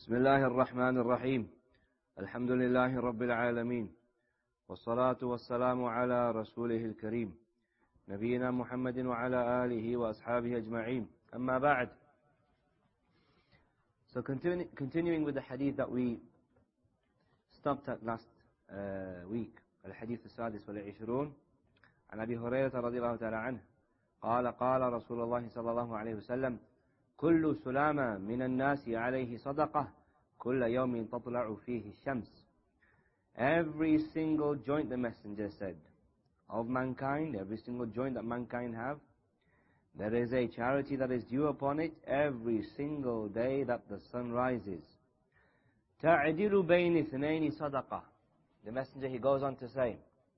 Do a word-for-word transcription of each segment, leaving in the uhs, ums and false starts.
بسم الله الرحمن الرحيم الحمد لله رب العالمين والصلاة والسلام على رسوله الكريم نبينا محمد وعلى آله وأصحابه أجمعين أما بعد. So continu continuing with the hadith that we stopped at last uh, week, الحديث السادس والعشرون عن أبي هريرة رضي الله تعالى عنه قال قال رسول الله صلى الله عليه وسلم كل سلامة من الناس عليه صدقة كل يوم تطلع فيه الشمس. Every single joint, the messenger said, of mankind, every single joint that mankind have, there is a charity that is due upon it every single day that the sun rises. تعدل بين اثنين صدقة. The messenger, he goes on to say,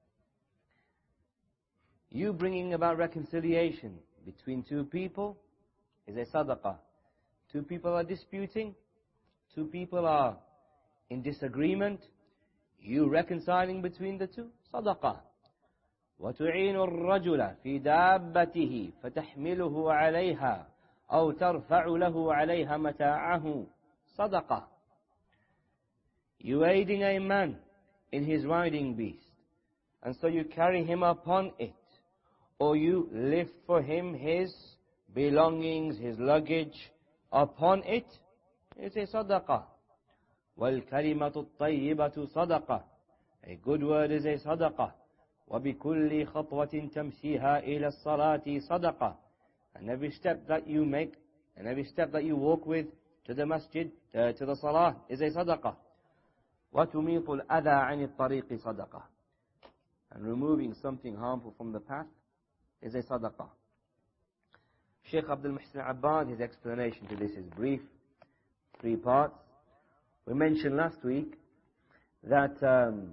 you bringing about reconciliation between two people is a sadaqah. Two people are disputing, two people are in disagreement, you reconciling between the two, sadaqah. وتعين الرجل في دابته فتحمله عليها أو ترفع له عليها متاعه صدقة. You aiding a man in his riding beast, and so you carry him upon it, or you lift for him his belongings, his luggage upon it, it's a sadaqah. وَالْكَلِمَةُ الطَّيِّبَةُ صَدَقَةٌ. A good word is a sadaqah. وَبِكُلِّ خَطْوَةٍ تَمْشِيهَا إِلَى الصَّلَاةِ صَدَقَةٌ. And every step that you make, and every step that you walk with to the masjid, uh, to the salah, is a sadaqah. وَتُمِيطُ الْأَذَى عَنِ الطَّرِيقِ صَدَقَةٌ. And removing something harmful from the path is a sadaqah. Shaykh Abdul Muhsin Abbad, his explanation to this is brief, three parts. We mentioned last week that um,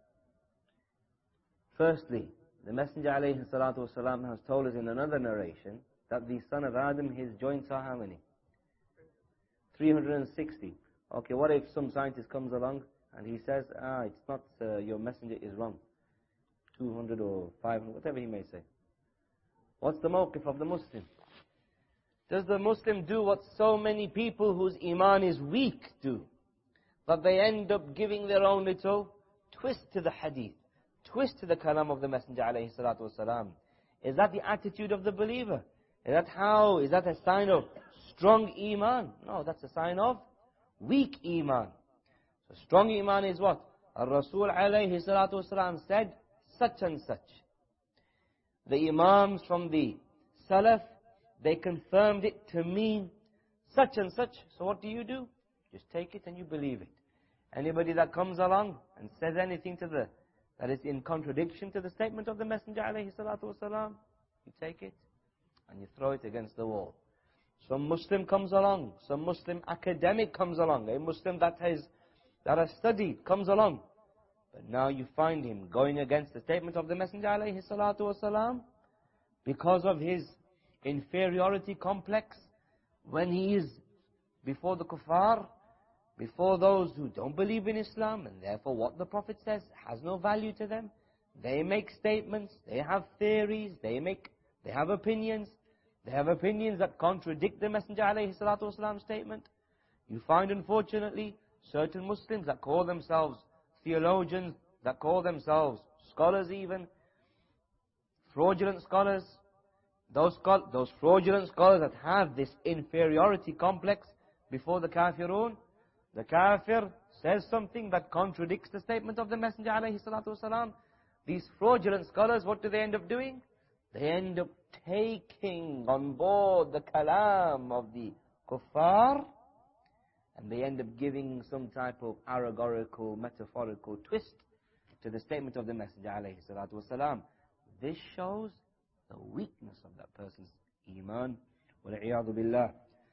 firstly, the Messenger alayhi salatu wasalam has told us in another narration that the son of Adam, his joints are how many? three hundred sixty. Okay, what if some scientist comes along and he says, ah, it's not, uh, your messenger is wrong, two hundred or five hundred, whatever he may say. What's the mawqif of the Muslim? Does the Muslim do what so many people whose iman is weak do? That they end up giving their own little twist to the hadith, twist to the kalam of the Messenger alayhi salatu wasalam. Is that the attitude of the believer? Is that how? Is that a sign of strong iman? No, that's a sign of weak iman. So strong iman is what? Ar-Rasul alayhi salatu wasalam said such and such. The imams from the Salaf, they confirmed it to mean such and such. So what do you do? Just take it and you believe it. Anybody that comes along and says anything to the that is in contradiction to the statement of the Messenger alayhi salatu wasalam, you take it and you throw it against the wall. Some Muslim comes along, some Muslim academic comes along, a Muslim that has that has studied comes along. But now you find him going against the statement of the Messenger alayhi salatu wasalam because of his inferiority complex when he is before the kuffar, before those who don't believe in Islam, and therefore what the Prophet says has no value to them. They make statements, they have theories, they make, they have opinions, they have opinions that contradict the Messenger alayhi salatu wasalam's statement. You find, unfortunately, certain Muslims that call themselves theologians, that call themselves scholars even, fraudulent scholars, those, those fraudulent scholars that have this inferiority complex before the kafirun. The kafir says something that contradicts the statement of the Messenger alayhi salatu wasalam. These fraudulent scholars, what do they end up doing? They end up taking on board the kalam of the kuffar, and they end up giving some type of allegorical, metaphorical twist to the statement of the Messenger alayhi salatu wasalam. This shows the weakness of that person's iman. Wal-'iyadu billah.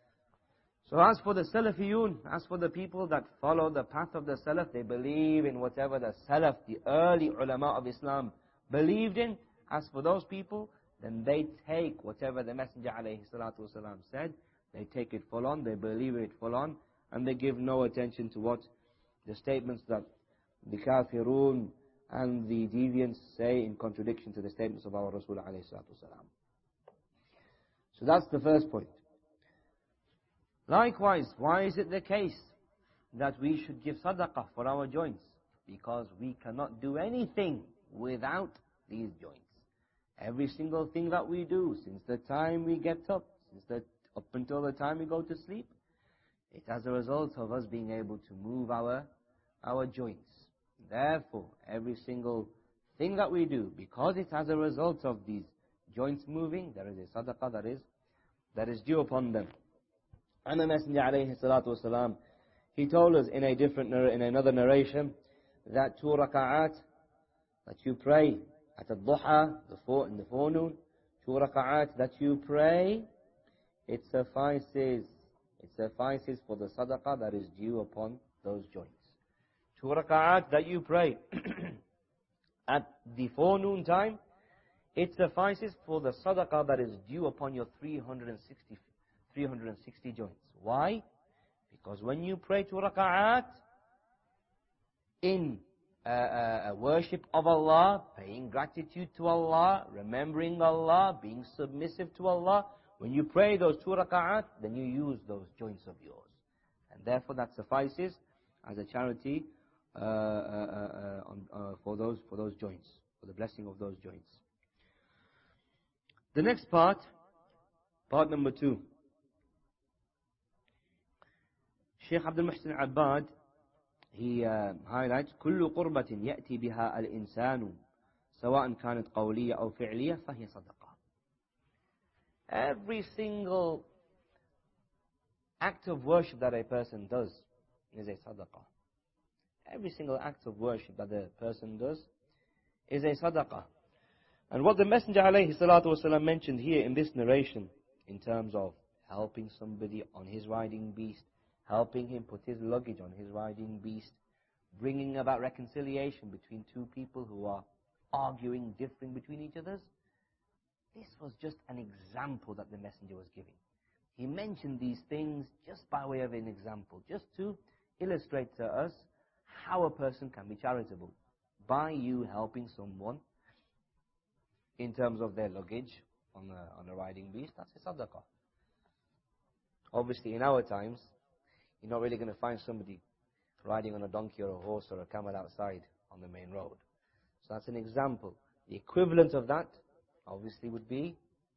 So as for the Salafiyun, as for the people that follow the path of the Salaf, they believe in whatever the Salaf, the early ulama of Islam, believed in. As for those people, then they take whatever the Messenger alayhi salatu wasalam said, they take it full on, they believe it full on, and they give no attention to what the statements that the kafirun and the deviants say in contradiction to the statements of our Rasul alayhi salatu wasalam. So that's the first point. Likewise, why is it the case that we should give sadaqah for our joints, because we cannot do anything without these joints. Every single thing that we do, since the time we get up, since the, up until the time we go to sleep, it's as a result of us being able to move our, our joints. Therefore, every single thing that we do, because it's as a result of these joints moving, there is a sadaqah that is, that is due upon them. And the Messenger alayhi salatu wasalam, he told us in a different, in another narration, that two raka'at that you pray at al-duha, the fore, in the forenoon, two raka'at that you pray, it suffices, it suffices for the sadaqah that is due upon those joints. Two raka'at that you pray at the forenoon time, it suffices for the sadaqah that is due upon your three hundred sixty, three hundred sixty joints. Why? Because when you pray two raka'at in uh, uh, worship of Allah, paying gratitude to Allah, remembering Allah, being submissive to Allah, when you pray those two raka'at, then you use those joints of yours. And therefore that suffices as a charity uh, uh, uh, on, uh, for those for those joints, for the blessing of those joints. The next part, part number two. Shaykh Abdul Muhsin Abbad, he uh, highlights كل قربة يأتي بها الإنسان سواء كانت قولية أو فعلية فهي صدقة. Every single act of worship that a person does is a sadaqah. Every single act of worship that a person does is a sadaqah. And what the Messenger alayhi salatu wasalam mentioned here in this narration, in terms of helping somebody on his riding beast, helping him put his luggage on his riding beast, bringing about reconciliation between two people who are arguing, differing between each other, this was just an example that the Messenger was giving. He mentioned these things just by way of an example, just to illustrate to us how a person can be charitable. By you helping someone in terms of their luggage on a, on a riding beast, that's a sadaqah. Obviously, in our times, you're not really going to find somebody riding on a donkey or a horse or a camel outside on the main road. So that's an example. The equivalent of that, obviously, would be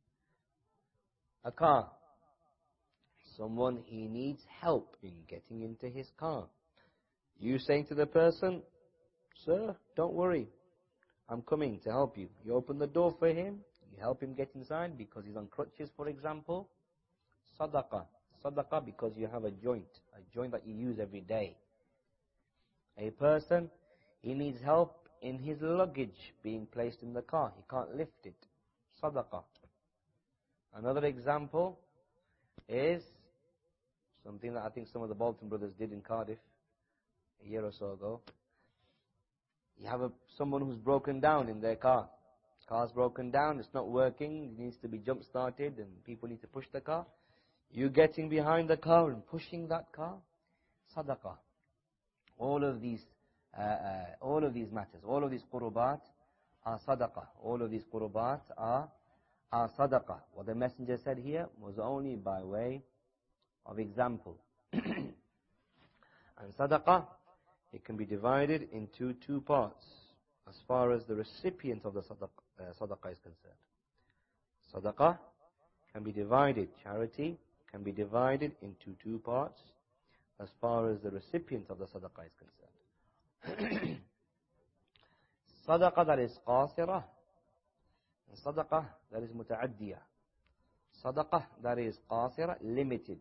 a car. Someone, he needs help in getting into his car. You saying to the person, sir, don't worry, I'm coming to help you. You open the door for him, you help him get inside because he's on crutches, for example. Sadaqah. Sadaqah because you have a joint, a joint that you use every day. A person, he needs help in his luggage being placed in the car. He can't lift it. Sadaqah. Another example is something that I think some of the Bolton brothers did in Cardiff a year or so ago. You have a, someone who's broken down in their car. Car's broken down, it's not working, it needs to be jump started and people need to push the car. You getting behind the car and pushing that car, sadaqah. All of these, uh, uh, all of these matters, all of these qurubat are sadaqah. All of these qurubat are, are sadaqah. What the Messenger said here was only by way of example. And sadaqah, it can be divided into two parts as far as the recipient of the sadaqah, uh, sadaqah is concerned. Sadaqah can be divided, charity can be divided into two parts as far as the recipient of the sadaqah is concerned. Sadaqah that is qasirah, and sadaqah that is muta'addiyah. Sadaqah that is qasirah, limited.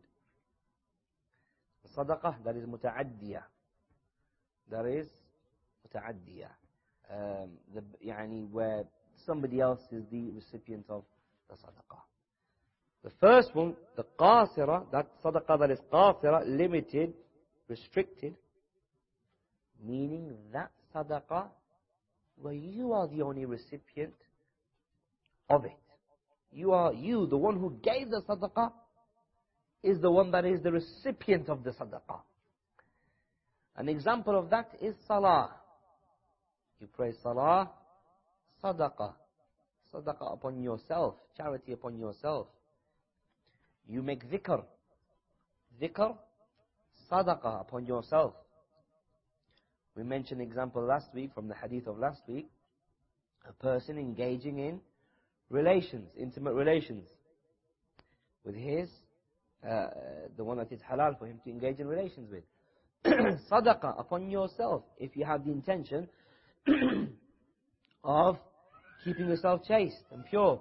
Sadaqah that is muta'addiyah. That is muta'addiyah. Um, the, yani where somebody else is the recipient of the sadaqah. The first one, the qasira, that sadaqah that is qasira, limited, restricted, meaning that sadaqah where you are the only recipient of it. You are, you, the one who gave the sadaqah, is the one that is the recipient of the sadaqah. An example of that is salah. You pray salah, sadaqah. Sadaqah upon yourself, charity upon yourself. You make dhikr. Dhikr, sadaqah upon yourself. We mentioned an example last week from the hadith of last week. A person engaging in relations, intimate relations, with his, uh, the one that is halal for him to engage in relations with. Sadaqah upon yourself, if you have the intention of keeping yourself chaste and pure.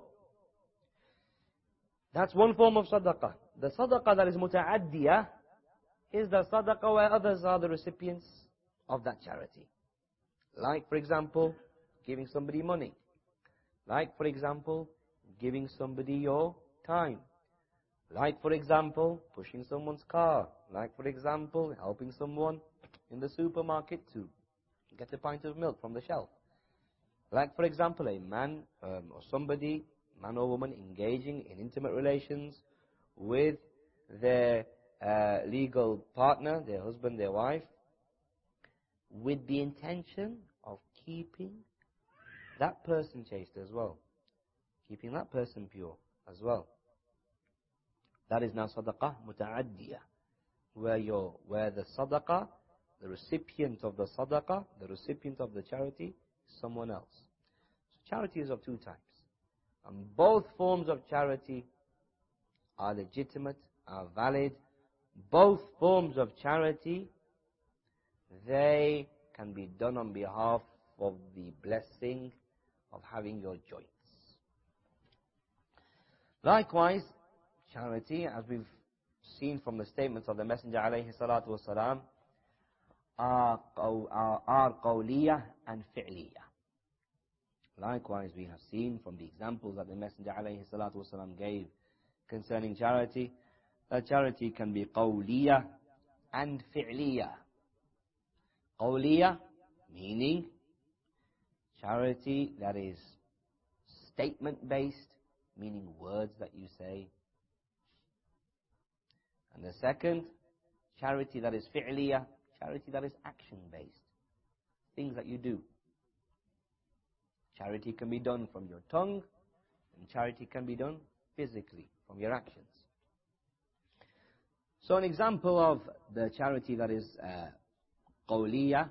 That's one form of sadaqah. The sadaqah that is muta'addiyah is the sadaqah where others are the recipients of that charity. Like, for example, giving somebody money. Like, for example, giving somebody your time. Like, for example, pushing someone's car. Like, for example, helping someone in the supermarket to get a pint of milk from the shelf. Like, for example, a man um, or somebody, man or woman, engaging in intimate relations with their uh, legal partner, their husband, their wife, with the intention of keeping that person chaste as well. Keeping that person pure as well. That is now sadaqah muta'addiyah, where you're, where the sadaqah, the recipient of the sadaqah, the recipient of the charity, is someone else. So charity is of two types. And both forms of charity are legitimate, are valid. Both forms of charity, they can be done on behalf of the blessing of having your joints. Likewise, charity, as we've seen from the statements of the Messenger alayhi salatu wasalam, are, are, are qawliyah and fi'liyah. Likewise, we have seen from the examples that the Messenger alayhi salatu wasalam gave concerning charity, that charity can be qawliyah and fi'liyah. Qawliyah, meaning charity that is statement-based, meaning words that you say. And the second, charity that is fi'liyah, charity that is action-based, things that you do. Charity can be done from your tongue, and charity can be done physically, from your actions. So an example of the charity that is uh, qawliyah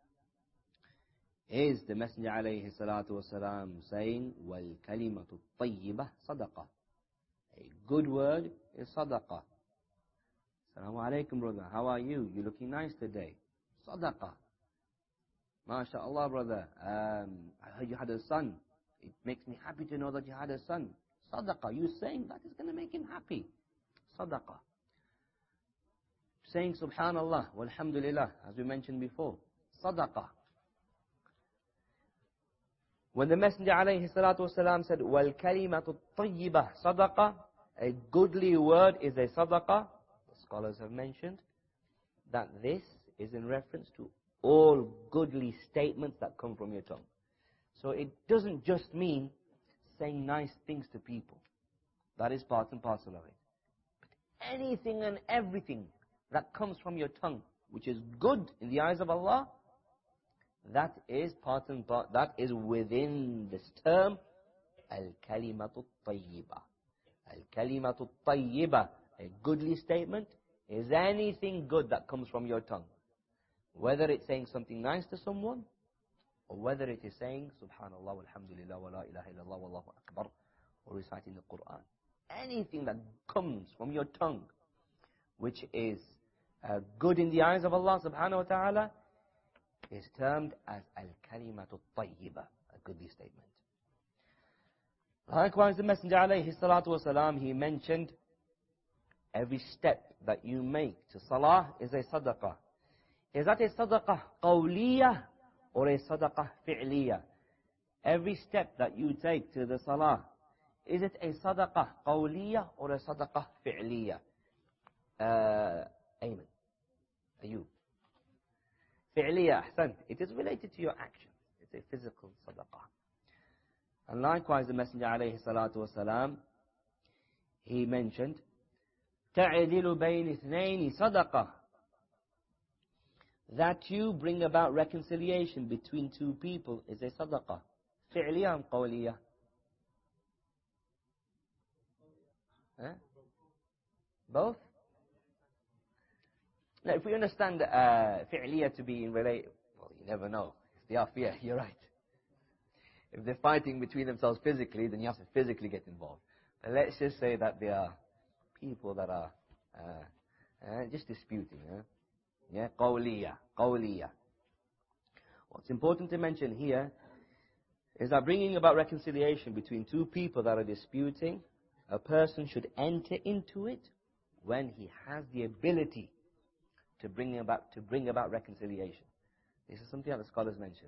is the Messenger alayhi salatu wasalam saying, وَالْكَلِمَةُ الطَّيِّبَةُ صَدَقَةٌ. A good word is sadaqah. Assalamu alaikum, brother. How are you? You're looking nice today. Sadaqah. MashaAllah, brother. Um, I heard you had a son. It makes me happy to know that you had a son. Sadaqah. You saying that is going to make him happy. Sadaqah. Saying Subhanallah, walhamdulillah, as we mentioned before. Sadaqah. When the Messenger alayhi salatu wasalam said, وَالْكَلِمَةُ الطَّيِّبَةُ صَدَقَةٌ, a goodly word is a sadaqah, the scholars have mentioned that this is in reference to all goodly statements that come from your tongue. So it doesn't just mean saying nice things to people. That is part and parcel of it. But anything and everything that comes from your tongue, which is good in the eyes of Allah, that is part and part, that is within this term, al-kalimatu tayyiba. Al-kalimatu tayyiba, a goodly statement, is anything good that comes from your tongue. Whether it's saying something nice to someone, or whether it is saying, Subhanallah, walhamdulillah, wa la ilaha illallah, wallahu akbar, or reciting the Quran. Anything that comes from your tongue, which is uh, good in the eyes of Allah subhanahu wa ta'ala, is termed as al-kalimatu tayyiba, a goodly statement. Likewise, the Messenger alayhi salatu wasalam, he mentioned every step that you make to salah is a sadaqah. Is that a sadaqah qawliyah or a sadaqah fi'liyah? Every step that you take to the salah, is it a sadaqah qawliyah or a sadaqah fi'liyah? Uh, Ayman, Ayub. Fi'liyah, ahsan. It is related to your action. It's a physical sadaqah. And likewise, the Messenger alayhi salatu wasalam, he mentioned, تَعْدِلُ بَيْنِ اثْنَيْنِ صَدَقَةٌ, that you bring about reconciliation between two people is a sadaqah. Fi'liyah and qawliyah. Huh? Both? Now, if we understand uh, fi'liya to be in relate, well, you never know. If they are fear, you're right. If they're fighting between themselves physically, then you have to physically get involved. But let's just say that they are people that are uh, uh, just disputing. Huh? Yeah, qawliya, qawliya. What's important to mention here is that bringing about reconciliation between two people that are disputing, a person should enter into it when he has the ability to bring about to bring about reconciliation. This is something that the scholars mention.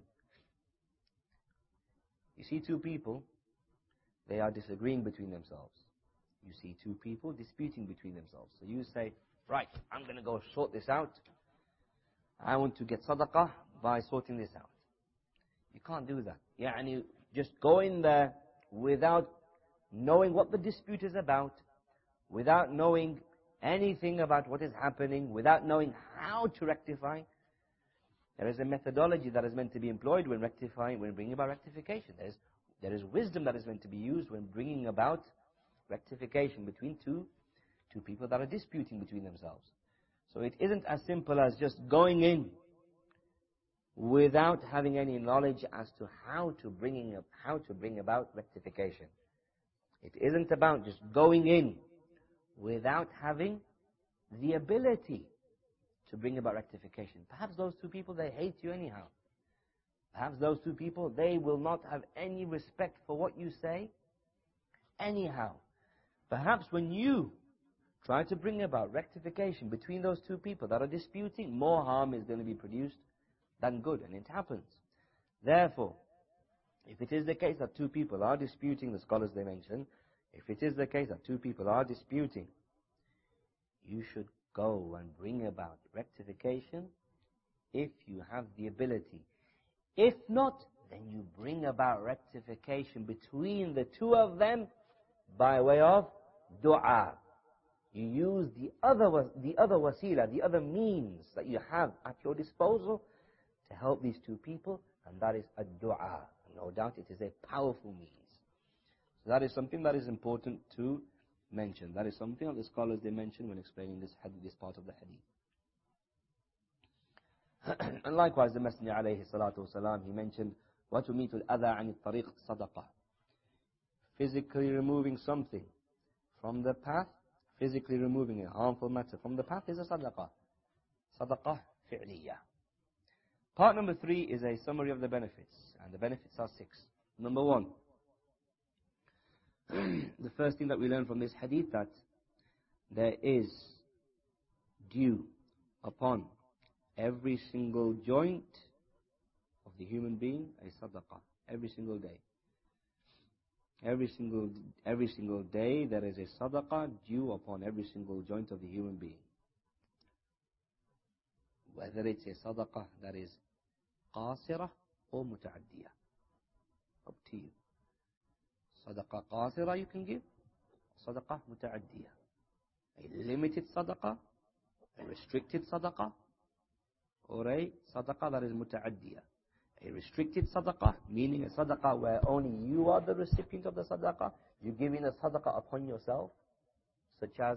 You see two people, they are disagreeing between themselves. You see two people disputing between themselves. So you say, right, I'm going to go sort this out. I want to get sadaqah by sorting this out. You can't do that. Yeah, and you just go in there without knowing what the dispute is about, without knowing anything about what is happening, without knowing how to rectify. There is a methodology that is meant to be employed when rectifying, when bringing about rectification. There is, there is wisdom that is meant to be used when bringing about rectification between two, two people that are disputing between themselves. So it isn't as simple as just going in without having any knowledge as to how to bring, how to bring about rectification. It isn't about just going in without having the ability to bring about rectification. Perhaps those two people, they hate you anyhow. Perhaps those two people, they will not have any respect for what you say anyhow. Perhaps when you try to bring about rectification between those two people that are disputing, more harm is going to be produced than good, and it happens. Therefore, if it is the case that two people are disputing, the scholars they mention, if it is the case that two people are disputing, you should go and bring about rectification if you have the ability. If not, then you bring about rectification between the two of them by way of dua. You use the other, the other wasila, the other means that you have at your disposal to help these two people, and that is a dua. No doubt it is a powerful means. So that is something that is important to mention. That is something that the scholars they mention when explaining this hadith, this part of the hadith. And likewise, the Messenger alayhi salatu wasalam, he mentioned, وَتُمِيتُ الْأَذَى عَنِ الطَّرِيقِ صَدَقَةً. Physically removing something from the path, physically removing a harmful matter from the path is a sadaqah. Sadaqah fi'liyah. Part number three is a summary of the benefits, and the benefits are six. Number one, the first thing that we learn from this hadith, that there is due upon every single joint of the human being a sadaqah, every single day. Every single, every single day there is a sadaqah due upon every single joint of the human being. Whether it's a sadaqah that is qasirah or muta'addiyah. Up to you. Sadaqah qasirah you can give, sadaqah muta'addiyah. A limited sadaqah, a restricted sadaqah, or a sadaqah that is muta'addiyah. A restricted sadaqah, meaning a sadaqah where only you are the recipient of the sadaqah, you're giving a sadaqah upon yourself, such as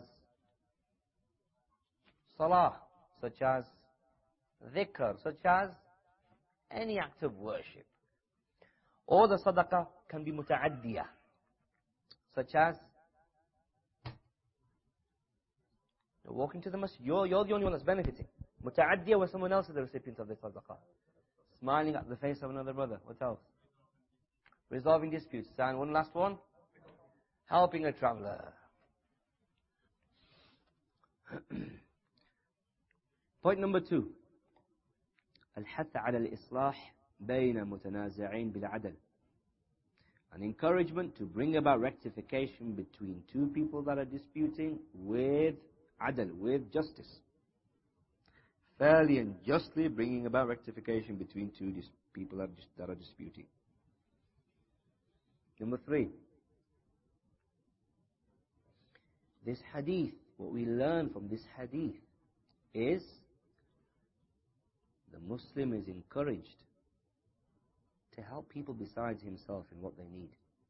salah, such as dhikr, such as any act of worship. Or the sadaqah can be muta'addiyah, such as you're walking to the masjid, you're, you're the only one that's benefiting. Muta'addiyah where someone else is the recipient of the sadaqah. Smiling at the face of another brother. What else? Resolving disputes. And one last one. Helping a traveler. Point number two. الحث على الإصلاح بين متنازعين بالعدل. An encouragement to bring about rectification between two people that are disputing with adl, with justice. Fairly and justly bringing about rectification between two dis people that, dis that are disputing. Number three. This hadith, what we learn from this hadith is the Muslim is encouraged to help people besides himself in what they need.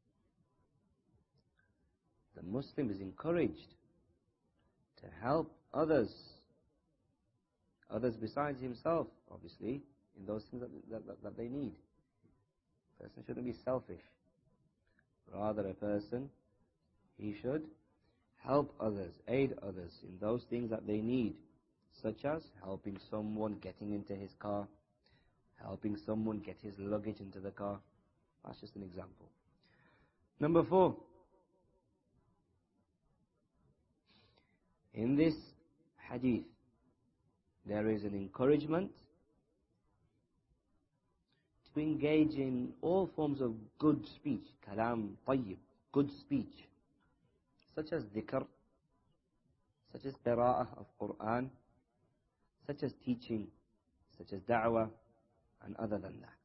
The Muslim is encouraged to help others others besides himself, obviously, in those things that, that, that, that they need. A person shouldn't be selfish. Rather, a person, he should help others, aid others in those things that they need, such as helping someone getting into his car, helping someone get his luggage into the car. That's just an example. Number four. In this hadith, there is an encouragement to engage in all forms of good speech, kalam tayyib, good speech, such as dhikr, such as qira'ah of Quran, such as teaching, such as da'wah, and other than that.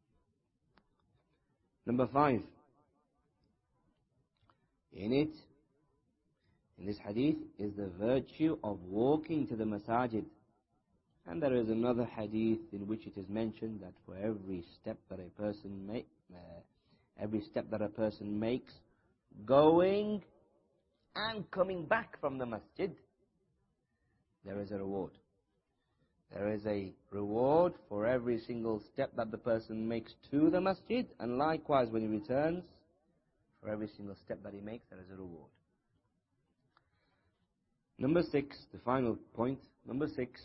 Number five. In it, in this hadith, is the virtue of walking to the masajid. And there is another hadith in which it is mentioned that for every step that a person make, uh, every step that a person makes, going and coming back from the masjid, there is a reward. There is a reward for every single step that the person makes to the masjid, and likewise when he returns, for every single step that he makes, there is a reward. Number six, the final point, number six,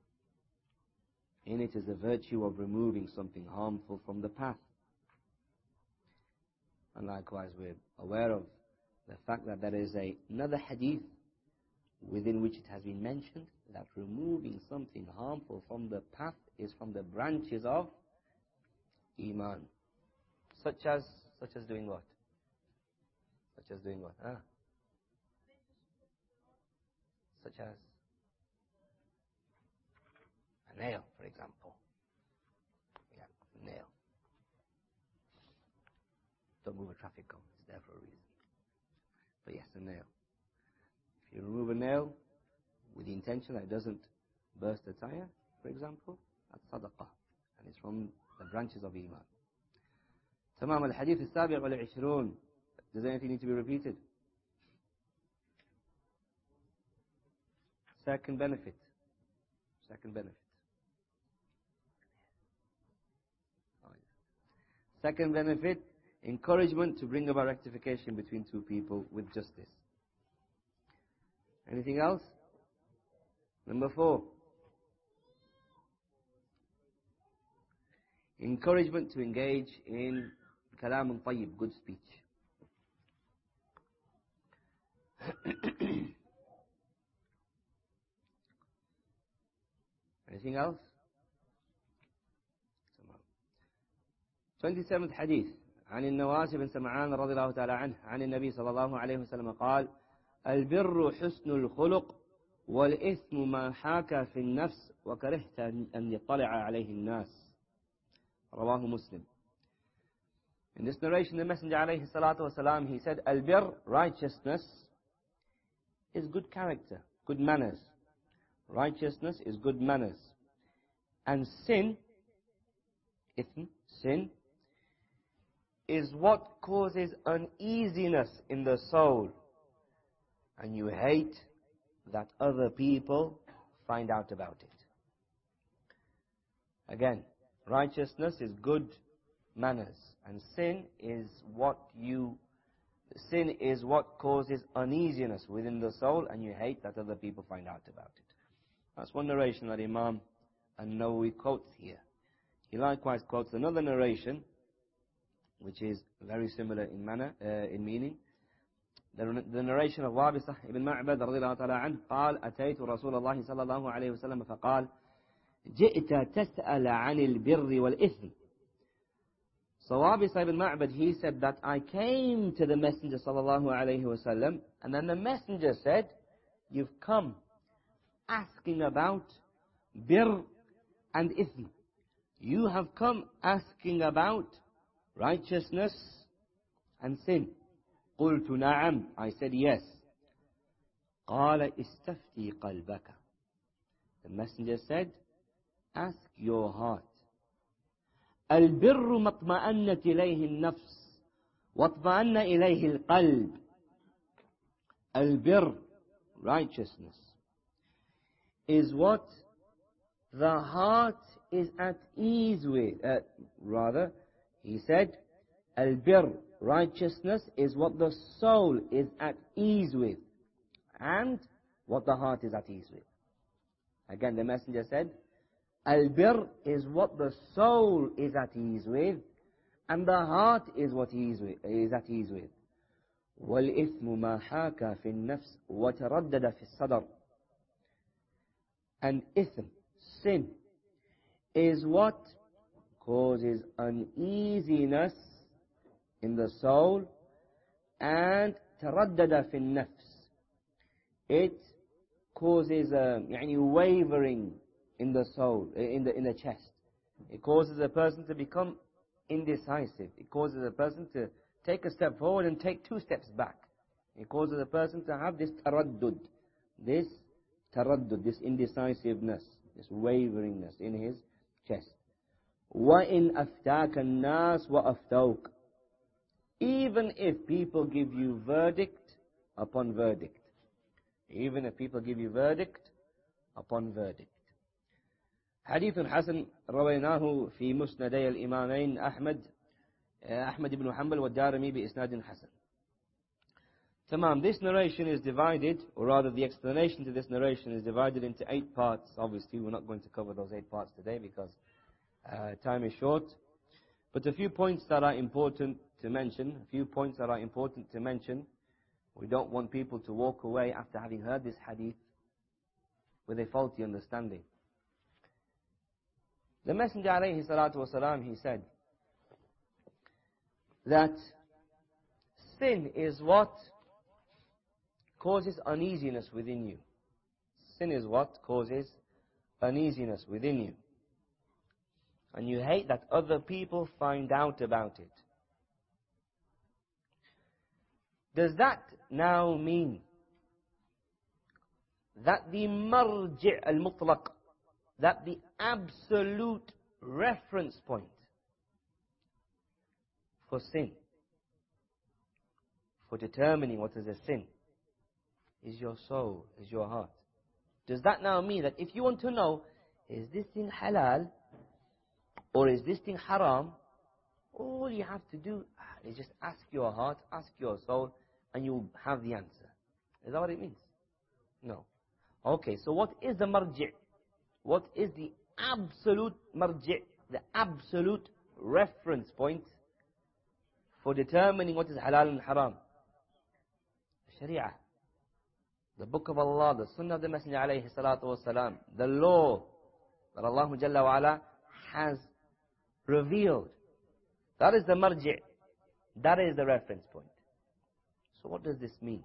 in it is the virtue of removing something harmful from the path. And likewise we're aware of the fact that there is a, another hadith within which it has been mentioned that removing something harmful from the path is from the branches of Iman. Such as, such as doing what? Such as doing what? Ah. Such as a nail, for example. Yeah, a nail. Don't move a traffic cone, it's there for a reason. But yes, a nail. If you remove a nail with the intention that it doesn't burst a tire, for example, that's sadaqah. And it's from the branches of Iman. تمام الحديث السابع والعشرون. Does anything need to be repeated? Second benefit. Second benefit. Second benefit, encouragement to bring about rectification between two people with justice. Anything else? Number four. Encouragement to engage in kalam tayyib, good speech. Anything else? twenty-seventh hadith عن النواس بن سمعان رضي الله تعالى عنه عن النبي صلى الله عليه وسلم قال البر حسن الخلق والإثم ما حاك في النفس وكرهت أن يطلع عليه الناس. رواه مسلم. In this narration, the Messenger عليه الصلاة والسلام, he said, Al-bir, righteousness, is good character, good manners. Righteousness is good manners. And sin, ithm, sin, is what causes uneasiness in the soul. And you hate that other people find out about it. Again, righteousness is good manners. And sin is what you, sin is what causes uneasiness within the soul, and you hate that other people find out about it. That's one narration that Imam An-Nawawi quotes here. He likewise quotes another narration, which is very similar in manner, uh, in meaning. The, the narration of Wabisah ibn Ma'bad رضي الله تعالى عنه قال أتيت رسول الله صلى الله عليه وسلم فقال جئت تسأل عن البر والإثم. So Wabisah ibn Ma'bad, he said that I came to the Messenger صلى الله عليه وسلم, and then the Messenger said, you've come asking about bir and ithm. You have come asking about righteousness and sin. قلت نعم, I said yes. قال استفتي قلبك. The Messenger said, ask your heart. البر ما اطمأنت إليه النفس واطمأن إليه القلب. البر, righteousness, is what the heart is at ease with. Uh, rather, he said, al-bir, righteousness, is what the soul is at ease with, and what the heart is at ease with. Again, the Messenger said, al-bir is what the soul is at ease with, and the heart is what he is, with, is at ease with. وَالْإِثْمُ مَا حَاكَ فِي النَّفْسِ وَتَرَدَّدَ فِي الصَّدْرِ. And ithm, sin, is what causes uneasiness in the soul, and تَرَدَّدَ فِي النَّفْسِ, it causes a يعني wavering in the soul, in the, in the chest. It causes a person to become indecisive. It causes a person to take a step forward and take two steps back. It causes a person to have this taraddud, this taraddud, this indecisiveness, this waveringness in his chest. وَإِنْ أَفْتَاكَ النَّاسُ وَأَفْتَوْكَ. Even if people give you verdict upon verdict. Even if people give you verdict upon verdict. حديث حسن رويناه في مسندي الإمامين أحمد أحمد بن حنبل والدارمي بإسناد حسن. Tamam, this narration is divided, or rather the explanation to this narration is divided into eight parts. Obviously, we're not going to cover those eight parts today because uh, time is short. But a few points that are important to mention, a few points that are important to mention. We don't want people to walk away after having heard this hadith with a faulty understanding. The Messenger alayhi salatu wasalam, he said that sin is what causes uneasiness within you. Sin is what causes uneasiness within you. And you hate that other people find out about it. Does that now mean that the marji' al-mutlaq, that the absolute reference point for sin, for determining what is a sin, is your soul, is your heart? Does that now mean that if you want to know, is this thing halal or is this thing haram, all you have to do is just ask your heart, ask your soul, and you'll have the answer. Is that what it means? No. Okay, so what is the marji'? What is the absolute marji', the absolute reference point for determining what is halal and haram? Sharia. The book of Allah, the sunnah of the Messenger alayhi salatu wasalam, the law that Allah Jalla wa Ala has revealed. That is the marji'. That is the reference point. So what does this mean?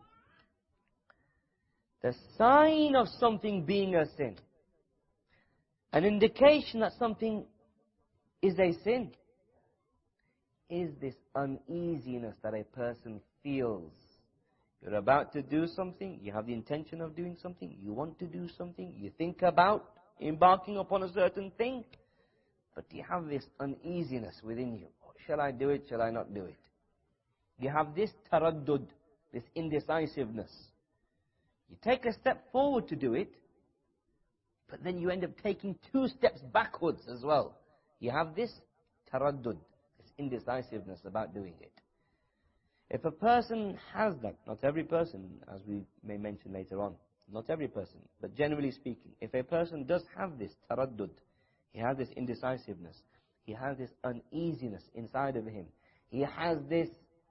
The sign of something being a sin, an indication that something is a sin, is this uneasiness that a person feels. You're about to do something, you have the intention of doing something, you want to do something, you think about embarking upon a certain thing, but you have this uneasiness within you. Shall I do it, shall I not do it? You have this taraddud, this indecisiveness. You take a step forward to do it, but then you end up taking two steps backwards as well. You have this taraddud, this indecisiveness about doing it. If a person has that, not every person, as we may mention later on, not every person, but generally speaking, if a person does have this taraddud, he has this indecisiveness, he has this uneasiness inside of him, he has this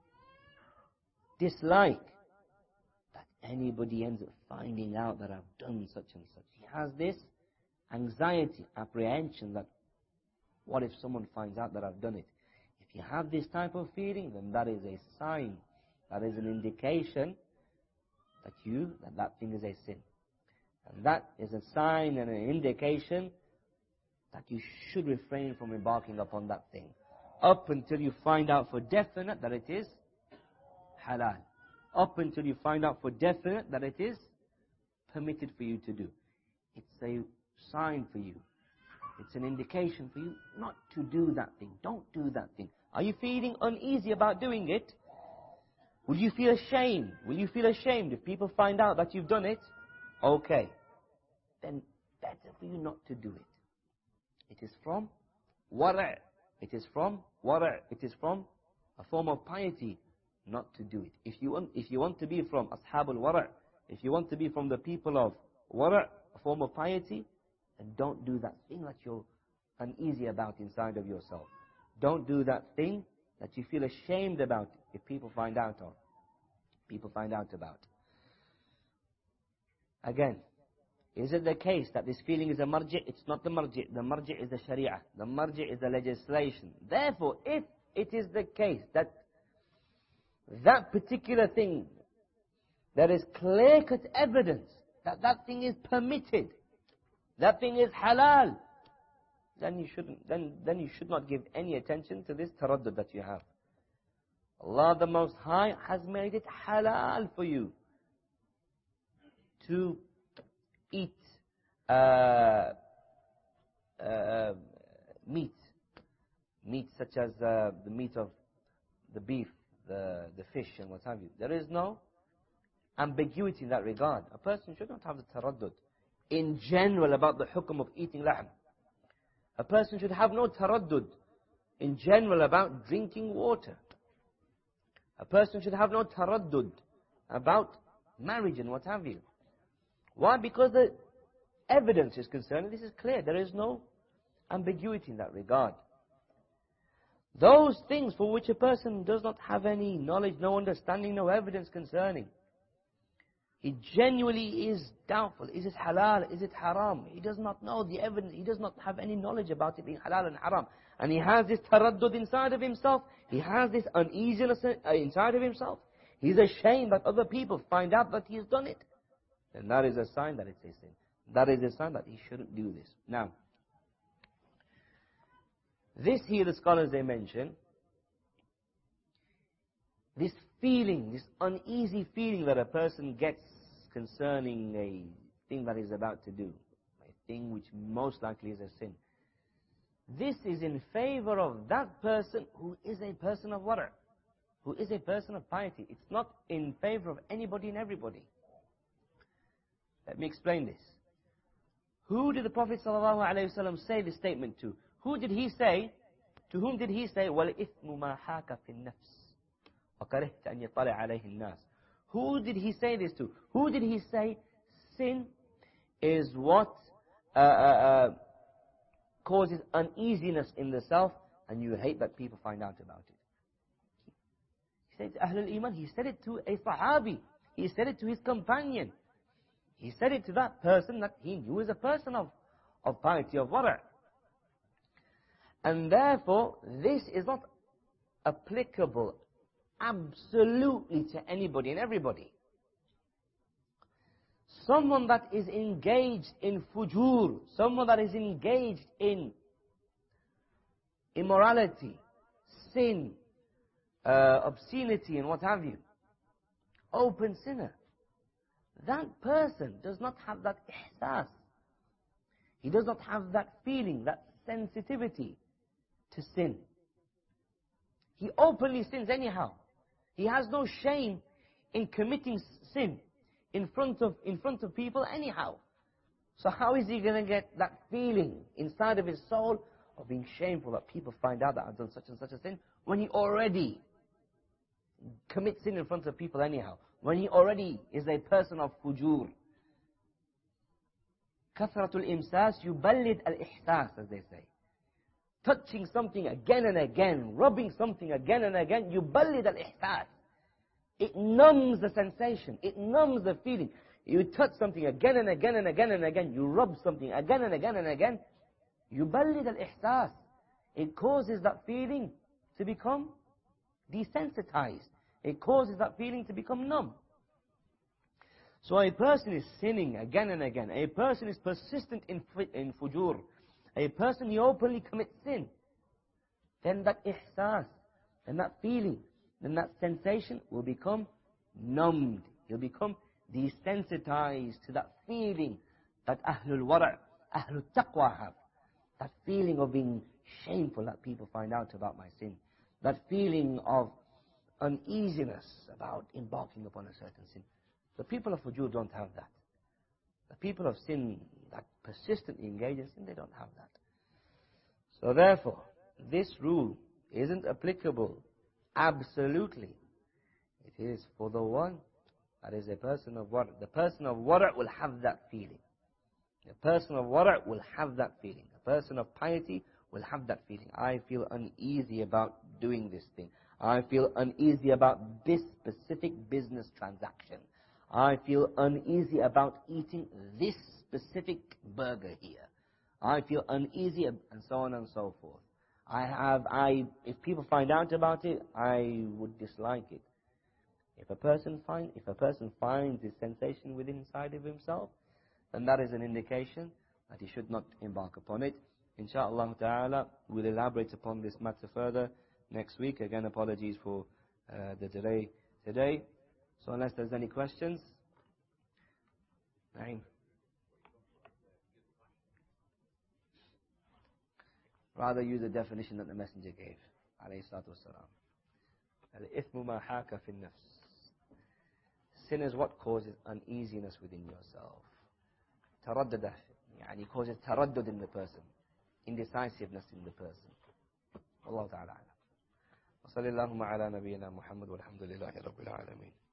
dislike that anybody ends up finding out that I've done such and such. He has this anxiety, apprehension that what if someone finds out that I've done it? If you have this type of feeling, then that is a sign, that is an indication that you, that that thing is a sin. And that is a sign and an indication that you should refrain from embarking upon that thing, up until you find out for definite that it is halal. Up until you find out for definite that it is permitted for you to do. It's a sign for you. It's an indication for you not to do that thing. Don't do that thing. Are you feeling uneasy about doing it? Will you feel ashamed? Will you feel ashamed if people find out that you've done it? Okay. Then better for you not to do it. It is from wara'. It is from wara'. It is from a form of piety not to do it. If you want, if you want to be from ashabul wara', if you want to be from the people of wara', a form of piety, then don't do that thing that you're uneasy about inside of yourself. Don't do that thing that you feel ashamed about if people find out of. People find out about. Again, is it the case that this feeling is a marji'? It's not the marji'. The marji' is the sharia. The marji' is the legislation. Therefore, if it is the case that that particular thing, there is clear-cut evidence that that thing is permitted, that thing is halal, then you shouldn't. Then, then you should not give any attention to this taraddud that you have. Allah the Most High has made it halal for you to eat uh, uh, meat, meat such as uh, the meat of the beef, the the fish, and what have you. There is no ambiguity in that regard. A person should not have the taraddud in general about the hukum of eating lahm. A person should have no taraddud in general about drinking water. A person should have no taraddud about marriage and what have you. Why? Because the evidence is concerned. This is clear. There is no ambiguity in that regard. Those things for which a person does not have any knowledge, no understanding, no evidence concerning, he genuinely is doubtful. Is it halal? Is it haram? He does not know the evidence. He does not have any knowledge about it being halal and haram. And he has this taraddud inside of himself. He has this uneasiness inside of himself. He's ashamed that other people find out that he has done it. Then that is a sign that it's a sin. That is a sign that he shouldn't do this. Now, this here, the scholars, they mention, this feeling, this uneasy feeling that a person gets concerning a thing that he's about to do, a thing which most likely is a sin. This is in favor of that person who is a person of wara', who is a person of piety. It's not in favor of anybody and everybody. Let me explain this. Who did the Prophet ﷺ say this statement to? Who did he say? To whom did he say, وَالْإِثْمُ مَا حَاكَ فِي النَّفْسِ وَكَرِهْتَ أَنْ يَطَّلِعَ عَلَيْهِ النَّاسِ. Who did he say this to? Who did he say sin is what uh, uh, uh, causes uneasiness in the self, and you hate that people find out about it? He said to Ahlul Iman, he said it to a Sahabi, he said it to his companion, he said it to that person that he knew is a person of, of piety, of wara'. And therefore, this is not applicable absolutely to anybody and everybody. Someone that is engaged in fujur, someone that is engaged in immorality, sin, uh, obscenity and what have you, open sinner, that person does not have that ihsas. He does not have that feeling, that sensitivity to sin. He openly sins anyhow. He has no shame in committing sin in front of in front of people anyhow. So how is he going to get that feeling inside of his soul of being shameful that people find out that I've done such and such a sin, when he already commits sin in front of people anyhow, when he already is a person of fujur? Kathratul imsas yuballid al-ihsas, as they say. Touching something again and again, rubbing something again and again, yuballid al-ihsas. It numbs the sensation, it numbs the feeling. You touch something again and again and again and again, you rub something again and again and again, yuballid al-ihsas. It causes that feeling to become desensitized. It causes that feeling to become numb. So a person is sinning again and again. A person is persistent in, in fujur. A person, he openly commits sin. Then that ihsas, then that feeling, then that sensation will become numbed. He'll become desensitized to that feeling that Ahlul Wara', Ahlul Taqwa have. That feeling of being shameful that people find out about my sin. That feeling of uneasiness about embarking upon a certain sin. The people of fujur don't have that. The people of sin that persistently engage in sin, they don't have that. So therefore, this rule isn't applicable absolutely. It is for the one that is a person of wara'. The person of wara' will have that feeling. The person of wara' will have that feeling. The person of piety will have that feeling. I feel uneasy about doing this thing. I feel uneasy about this specific business transaction. I feel uneasy about eating this specific burger here. I feel uneasy, and so on and so forth. I have, I, if people find out about it, I would dislike it. If a person find, if a person finds this sensation within inside of himself, then that is an indication that he should not embark upon it. Insha'Allah ta'ala, we'll elaborate upon this matter further next week. Again, apologies for uh, the delay today. So unless there's any questions, Naeem. Rather use the definition that the Messenger gave, alayhi salatu wasalam. Al-ithmu ma haka fi nafs. Sin is what causes uneasiness within yourself. Taraddada, yani causes taraddud in the person, indecisiveness in the person. Wallahu ta'ala alam. Wa sallallahu ala nabiyyina Muhammad walhamdulillahi rabbil alameen.